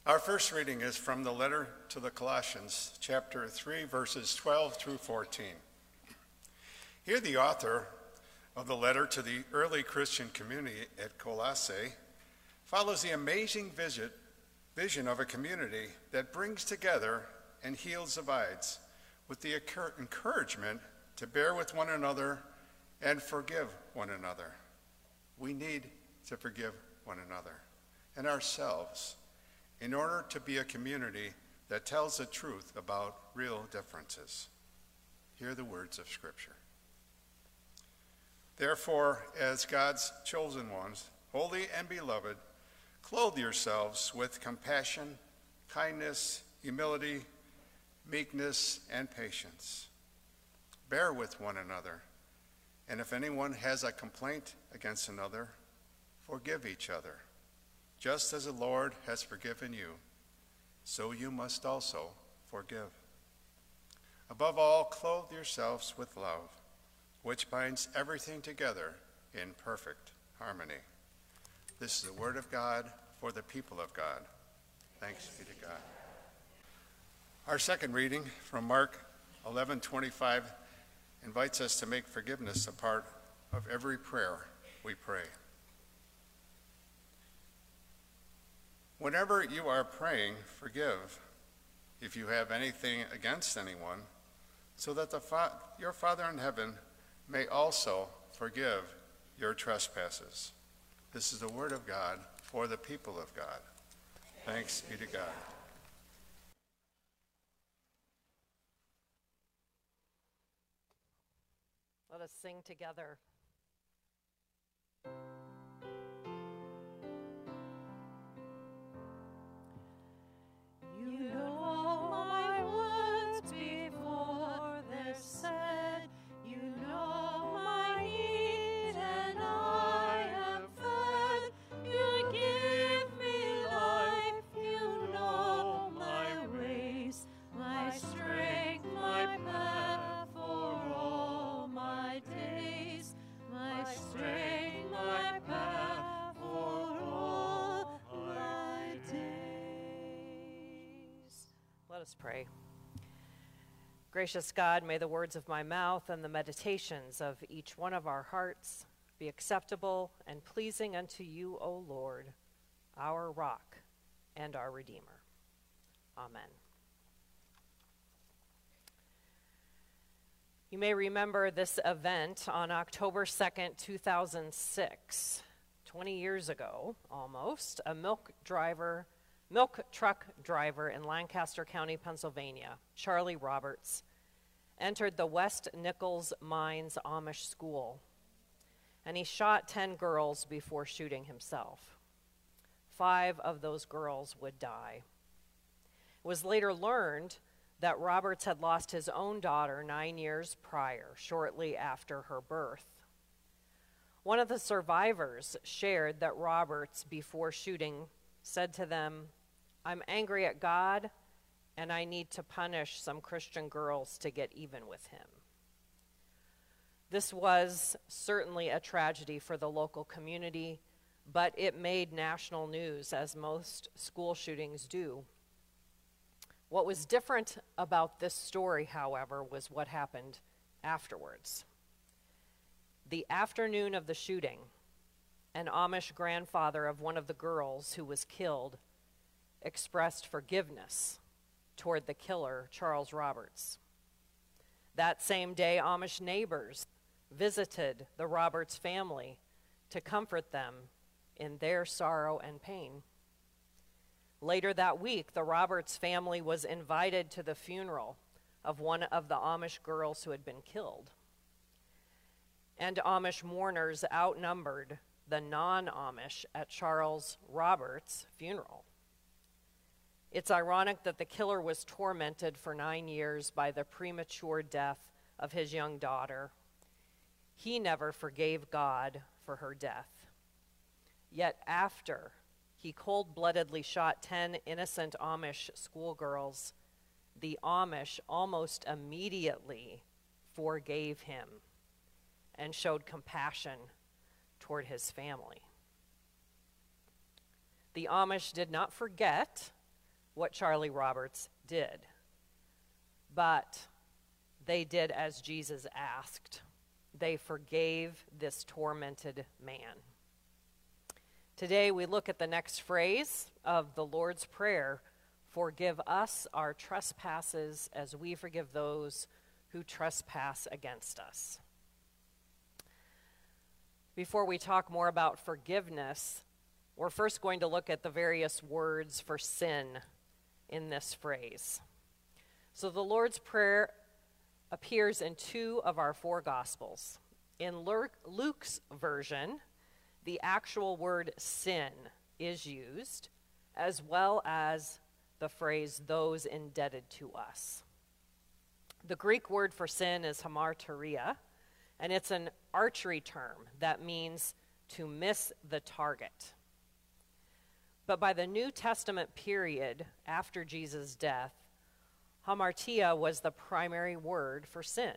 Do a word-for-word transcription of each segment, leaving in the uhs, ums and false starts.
Our first reading is from the letter to the Colossians, chapter three, verses twelve through fourteen. Here the author of the letter to the early Christian community at Colossae follows the amazing visit, vision of a community that brings together and heals divides with the encouragement to bear with one another and forgive one another. We need to forgive one another and ourselves in order to be a community that tells the truth about real differences. Hear the words of Scripture. Therefore, as God's chosen ones, holy and beloved, clothe yourselves with compassion, kindness, humility, meekness, and patience. Bear with one another, and if anyone has a complaint against another, forgive each other. Just as the Lord has forgiven you, so you must also forgive. Above all, clothe yourselves with love, which binds everything together in perfect harmony. This is the word of God for the people of God. Thanks be to God. Our second reading from Mark eleven twenty-five invites us to make forgiveness a part of every prayer we pray. Whenever you are praying, forgive if you have anything against anyone, so that the fa- your Father in heaven may also forgive your trespasses. This is the word of God for the people of God. Thanks be to God. Let us sing together. You know my words before they're said. You know my need and I am fed. You give me life. You know my race, my strength, my path for all my days. My strength, my path for all my days. Let us pray. Gracious God, may the words of my mouth and the meditations of each one of our hearts be acceptable and pleasing unto you, O Lord, our rock and our Redeemer. Amen. You may remember this event on October second, two thousand six. twenty years ago, almost, a milk driver, milk truck driver in Lancaster County, Pennsylvania, Charlie Roberts, entered the West Nichols Mines Amish School, and he shot ten girls before shooting himself. Five of those girls would die. It was later learned that Roberts had lost his own daughter nine years prior, shortly after her birth. One of the survivors shared that Roberts, before shooting, said to them, "I'm angry at God, and I need to punish some Christian girls to get even with him." This was certainly a tragedy for the local community, but it made national news, as most school shootings do. What was different about this story, however, was what happened afterwards. The afternoon of the shooting, an Amish grandfather of one of the girls who was killed expressed forgiveness toward the killer, Charles Roberts. That same day, Amish neighbors visited the Roberts family to comfort them in their sorrow and pain. Later that week, the Roberts family was invited to the funeral of one of the Amish girls who had been killed. And Amish mourners outnumbered the non-Amish at Charles Roberts' funeral. It's ironic that the killer was tormented for nine years by the premature death of his young daughter. He never forgave God for her death. Yet after he cold-bloodedly shot ten innocent Amish schoolgirls, the Amish almost immediately forgave him and showed compassion toward his family. The Amish did not forget what Charlie Roberts did, but they did as Jesus asked. They forgave this tormented man. Today we look at the next phrase of the Lord's Prayer: forgive us our trespasses as we forgive those who trespass against us. Before we talk more about forgiveness, we're first going to look at the various words for sin in this phrase. So the Lord's Prayer appears in two of our four Gospels. In Luke's version, the actual word sin is used, as well as the phrase those indebted to us. The Greek word for sin is hamartia, and it's an archery term that means to miss the target. But by the New Testament period after Jesus' death, hamartia was the primary word for sin.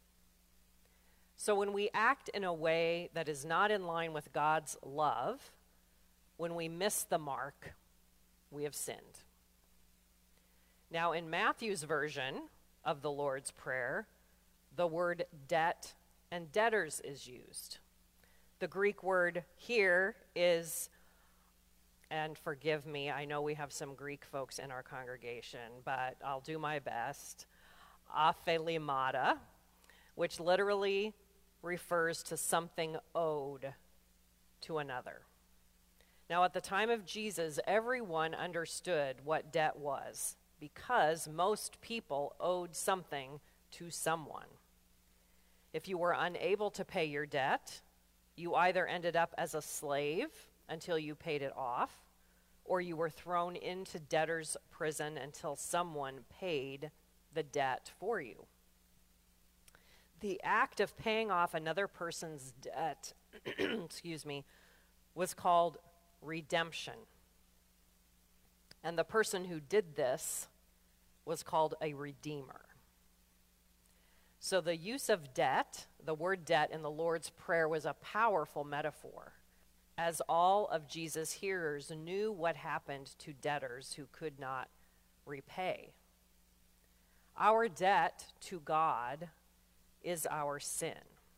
So when we act in a way that is not in line with God's love, when we miss the mark, we have sinned. Now in Matthew's version of the Lord's Prayer, the word debt and debtors is used. The Greek word here is, and forgive me, I know we have some Greek folks in our congregation, but I'll do my best, aphelimata, which literally refers to something owed to another. Now, at the time of Jesus, everyone understood what debt was because most people owed something to someone. If you were unable to pay your debt, you either ended up as a slave until you paid it off, or you were thrown into debtor's prison until someone paid the debt for you. The act of paying off another person's debt, excuse me, was called redemption. And the person who did this was called a redeemer. So the use of debt, the word debt in the Lord's Prayer, was a powerful metaphor, as all of Jesus' hearers knew what happened to debtors who could not repay. Our debt to God is our sin,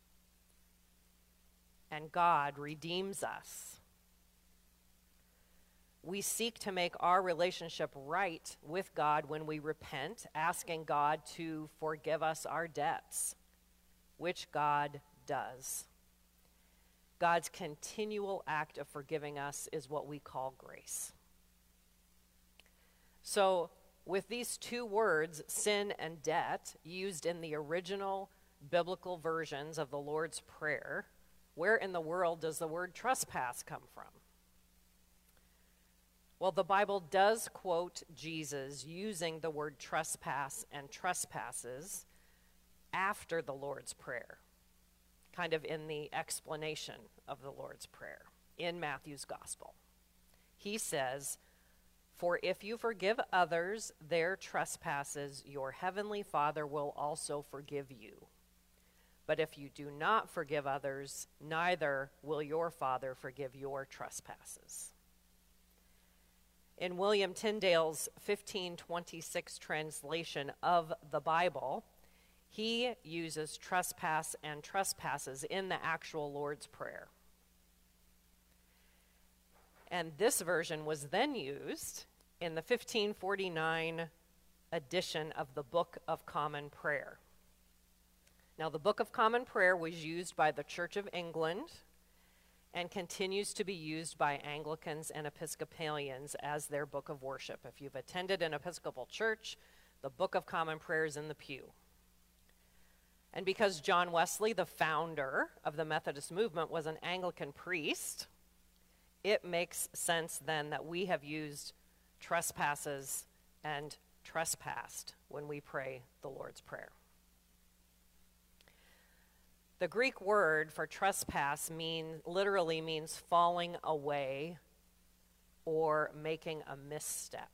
and God redeems us. We seek to make our relationship right with God when we repent, asking God to forgive us our debts, which God does. God's continual act of forgiving us is what we call grace. So, with these two words, sin and debt, used in the original biblical versions of the Lord's Prayer, where in the world does the word trespass come from? Well, the Bible does quote Jesus using the word trespass and trespasses after the Lord's Prayer, kind of in the explanation of the Lord's Prayer in Matthew's Gospel. He says, "For if you forgive others their trespasses, your heavenly Father will also forgive you. But if you do not forgive others, neither will your Father forgive your trespasses." In William Tyndale's fifteen twenty-six translation of the Bible, he uses trespass and trespasses in the actual Lord's Prayer. And this version was then used in the fifteen forty-nine edition of the Book of Common Prayer. Now, the Book of Common Prayer was used by the Church of England and continues to be used by Anglicans and Episcopalians as their book of worship. If you've attended an Episcopal church, the Book of Common Prayer is in the pew. And because John Wesley, the founder of the Methodist movement, was an Anglican priest, it makes sense then that we have used trespasses and trespassed when we pray the Lord's Prayer. The Greek word for trespass mean, literally means falling away or making a misstep.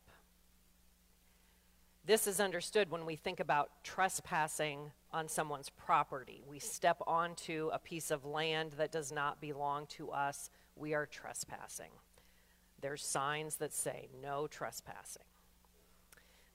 This is understood when we think about trespassing on someone's property. We step onto a piece of land that does not belong to us. We are trespassing. There's signs that say no trespassing.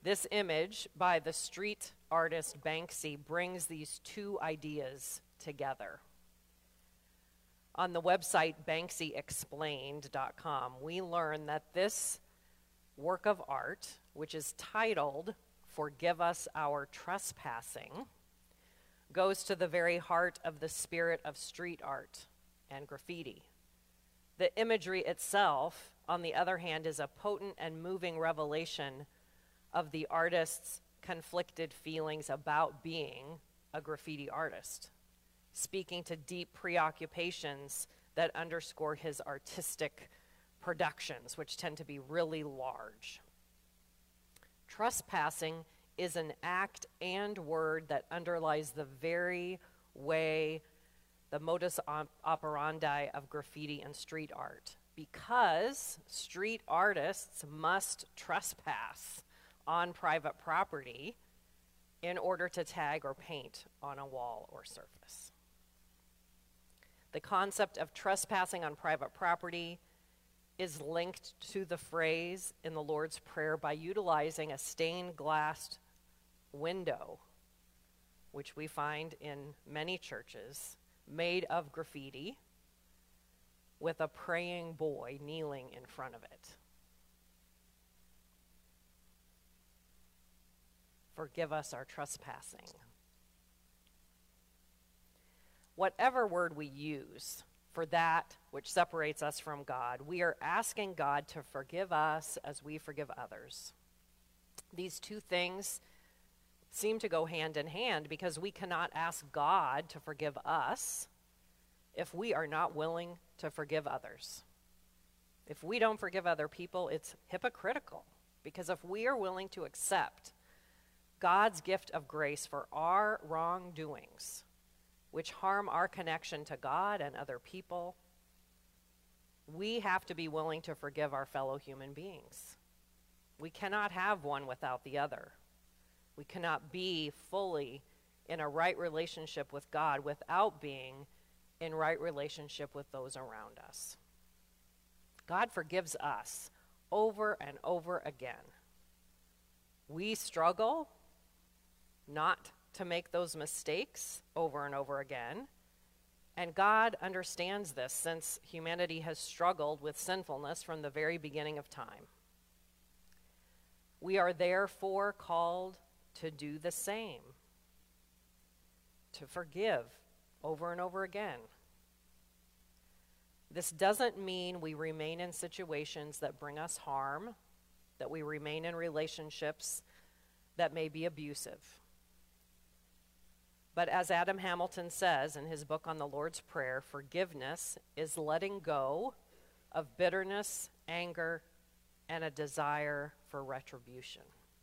This image by the street artist Banksy brings these two ideas together. On the website banksy explained dot com, we learn that this work of art, which is titled "Forgive Us Our Trespassing," goes to the very heart of the spirit of street art and graffiti. The imagery itself, on the other hand, is a potent and moving revelation of the artist's conflicted feelings about being a graffiti artist, speaking to deep preoccupations that underscore his artistic productions, which tend to be really large. Trespassing is an act and word that underlies the very way, the modus operandi of graffiti and street art, because street artists must trespass on private property in order to tag or paint on a wall or surface. The concept of trespassing on private property is linked to the phrase in the Lord's Prayer by utilizing a stained glass window, which we find in many churches, made of graffiti, with a praying boy kneeling in front of it. Forgive us our trespassing. Whatever word we use for that which separates us from God, we are asking God to forgive us as we forgive others. These two things seem to go hand in hand because we cannot ask God to forgive us if we are not willing to forgive others. If we don't forgive other people, it's hypocritical, because if we are willing to accept God's gift of grace for our wrongdoings, which harm our connection to God and other people, we have to be willing to forgive our fellow human beings. We cannot have one without the other. We cannot be fully in a right relationship with God without being in right relationship with those around us. God forgives us over and over again. We struggle not to make those mistakes over and over again. And God understands this, since humanity has struggled with sinfulness from the very beginning of time. We are therefore called to do the same, to forgive over and over again. This doesn't mean we remain in situations that bring us harm, that we remain in relationships that may be abusive. But as Adam Hamilton says in his book on the Lord's Prayer, forgiveness is letting go of bitterness, anger, and a desire for retribution.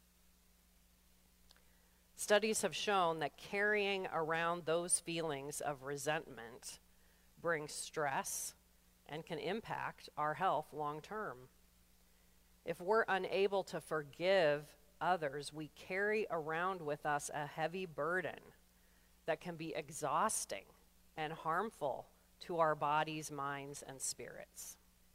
Studies have shown that carrying around those feelings of resentment brings stress and can impact our health long term. If we're unable to forgive others, we carry around with us a heavy burden that can be exhausting and harmful to our bodies, minds, and spirits.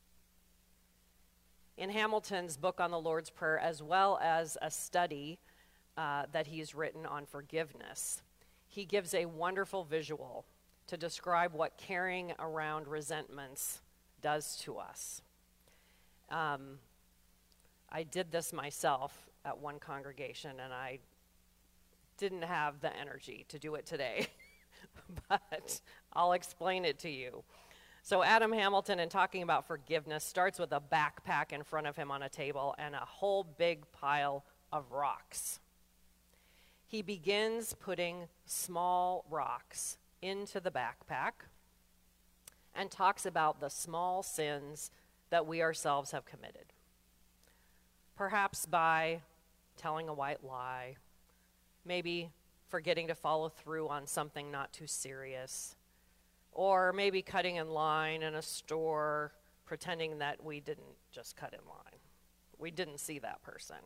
In Hamilton's book on the Lord's Prayer, as well as a study uh, that he's written on forgiveness, he gives a wonderful visual to describe what carrying around resentments does to us. Um, I did this myself at one congregation, and I didn't have the energy to do it today, but I'll explain it to you. So Adam Hamilton, in talking about forgiveness, starts with a backpack in front of him on a table and a whole big pile of rocks. He begins putting small rocks into the backpack and talks about the small sins that we ourselves have committed. Perhaps by telling a white lie, maybe forgetting to follow through on something not too serious, or maybe cutting in line in a store, pretending that we didn't just cut in line. We didn't see that person.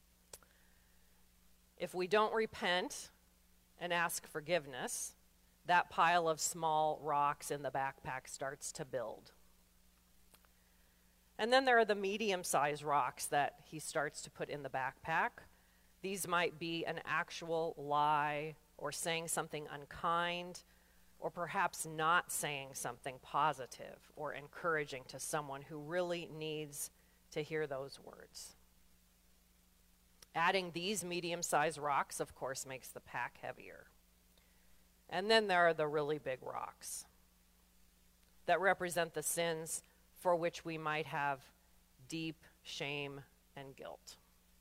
If we don't repent and ask forgiveness, that pile of small rocks in the backpack starts to build. And then there are the medium-sized rocks that he starts to put in the backpack. These might be an actual lie, or saying something unkind, or perhaps not saying something positive or encouraging to someone who really needs to hear those words. Adding these medium-sized rocks, of course, makes the pack heavier. And then there are the really big rocks that represent the sins for which we might have deep shame and guilt.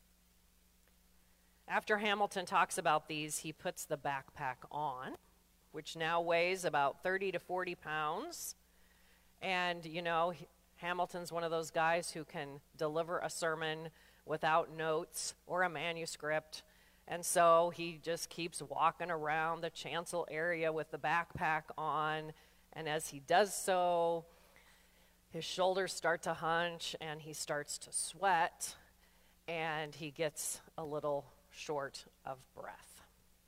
After Hamilton talks about these, he puts the backpack on, which now weighs about thirty to forty pounds. And, you know, he, Hamilton's one of those guys who can deliver a sermon without notes or a manuscript. And so he just keeps walking around the chancel area with the backpack on. And as he does so, his shoulders start to hunch and he starts to sweat, and he gets a little short of breath.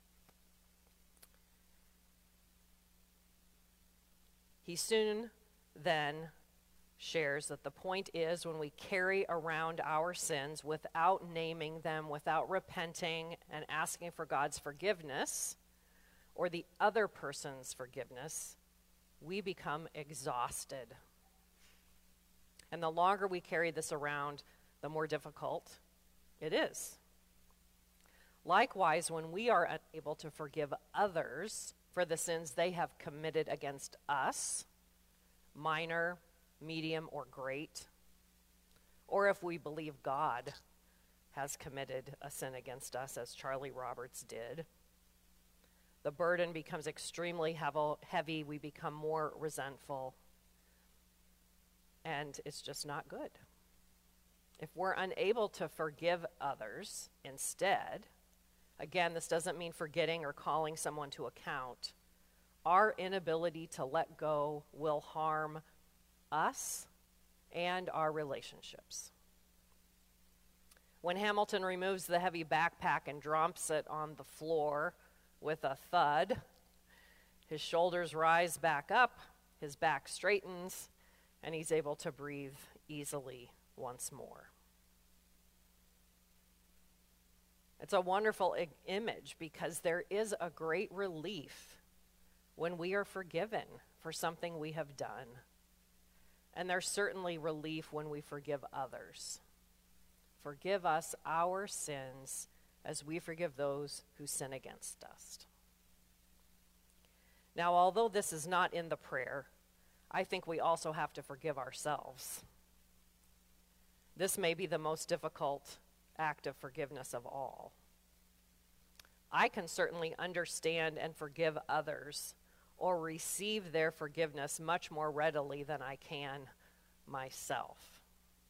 He soon then shares that the point is, when we carry around our sins without naming them, without repenting and asking for God's forgiveness or the other person's forgiveness, we become exhausted. And the longer we carry this around, the more difficult it is. Likewise, when we are unable to forgive others for the sins they have committed against us, minor, medium, or great, or if we believe God has committed a sin against us, as Charlie Roberts did, the burden becomes extremely heavy. We become more resentful, and it's just not good. If we're unable to forgive others instead, again, this doesn't mean forgetting or calling someone to account. Our inability to let go will harm us and our relationships. When Hamilton removes the heavy backpack and drops it on the floor with a thud, his shoulders rise back up, his back straightens, and he's able to breathe easily once more. It's a wonderful I- image because there is a great relief when we are forgiven for something we have done. And there's certainly relief when we forgive others. Forgive us our sins as we forgive those who sin against us. Now, although this is not in the prayer, I think we also have to forgive ourselves. This may be the most difficult act of forgiveness of all. I can certainly understand and forgive others or receive their forgiveness much more readily than I can myself.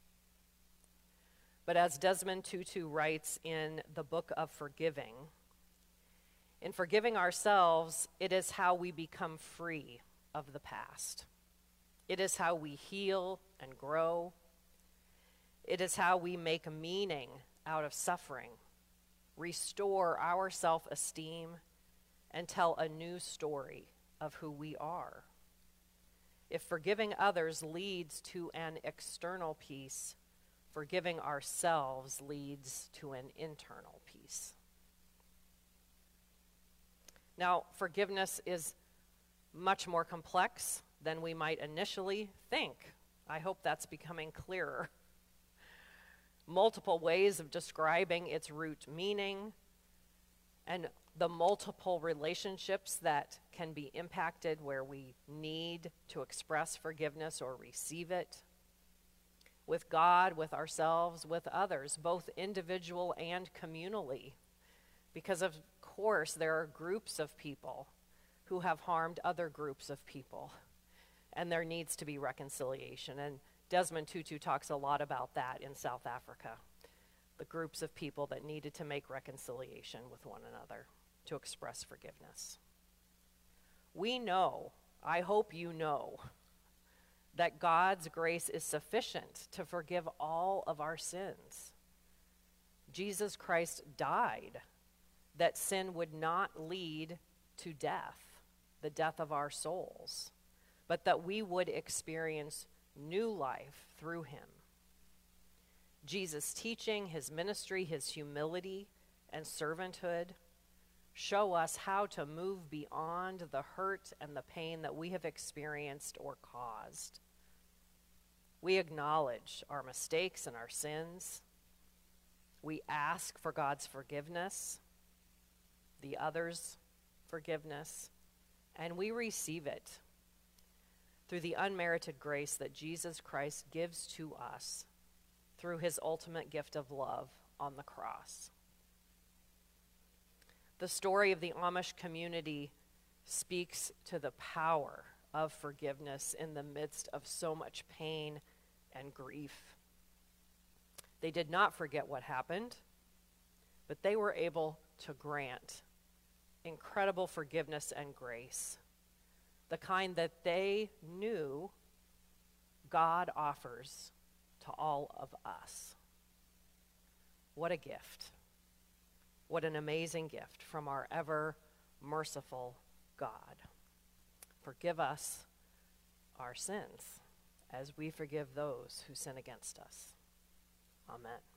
But as Desmond Tutu writes in the Book of Forgiving, in forgiving ourselves, it is how we become free of the past. It is how we heal and grow. It is how we make meaning out of suffering, restore our self-esteem, and tell a new story of who we are. If forgiving others leads to an external peace, forgiving ourselves leads to an internal peace. Now, forgiveness is much more complex than we might initially think. I hope that's becoming clearer. Multiple ways of describing its root meaning, and the multiple relationships that can be impacted where we need to express forgiveness or receive it. With God, with ourselves, with others, both individual and communally. Because of course, there are groups of people who have harmed other groups of people, and there needs to be reconciliation. And Desmond Tutu talks a lot about that in South Africa, the groups of people that needed to make reconciliation with one another to express forgiveness. We know, I hope you know, that God's grace is sufficient to forgive all of our sins. Jesus Christ died that sin would not lead to death, the death of our souls, but that we would experience new life through him. Jesus' teaching, his ministry, his humility and servanthood. Show us how to move beyond the hurt and the pain that we have experienced or caused. We acknowledge our mistakes and our sins. We ask for God's forgiveness, the others' forgiveness, and we receive it through the unmerited grace that Jesus Christ gives to us through his ultimate gift of love on the cross. The story of the Amish community speaks to the power of forgiveness in the midst of so much pain and grief. They did not forget what happened, but they were able to grant incredible forgiveness and grace, the kind that they knew God offers to all of us. What a gift. What an amazing gift from our ever merciful God. Forgive us our sins as we forgive those who sin against us. Amen.